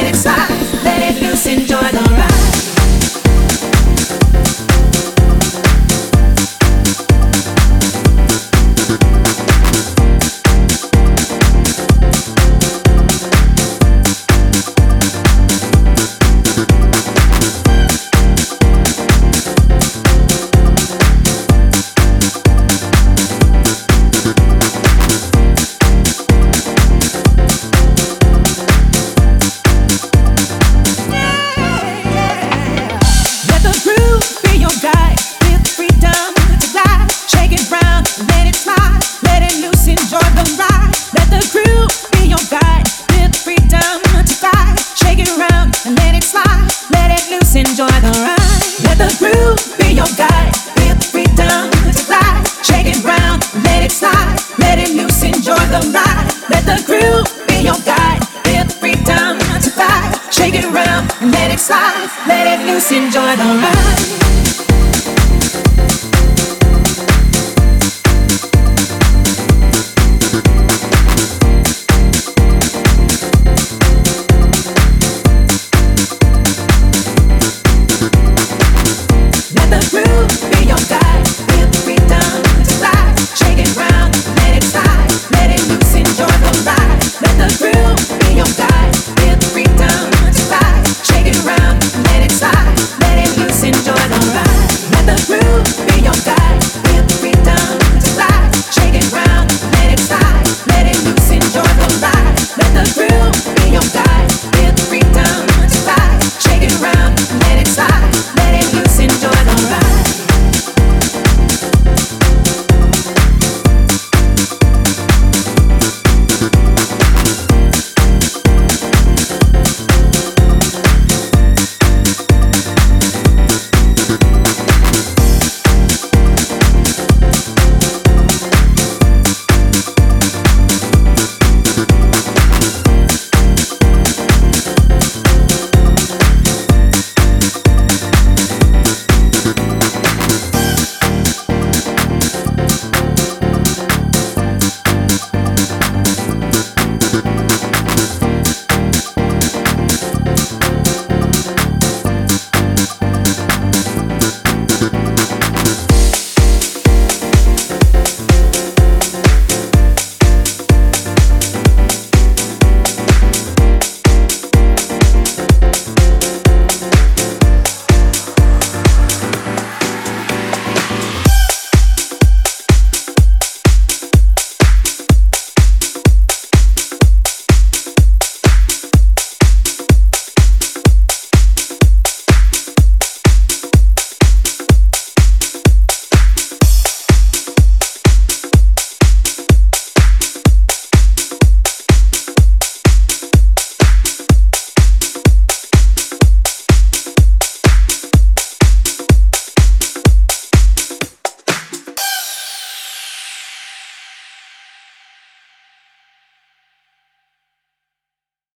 it slide, let it loose, enjoy the ride. Enjoy the ride. Let the groove be your guide. Feel the freedom to glide. Shake it round, let it slide. Let it loose, enjoy the ride. Let the groove be your guide. Feel the freedom to glide. Shake it round, let it slide. Let it loose, enjoy the ride.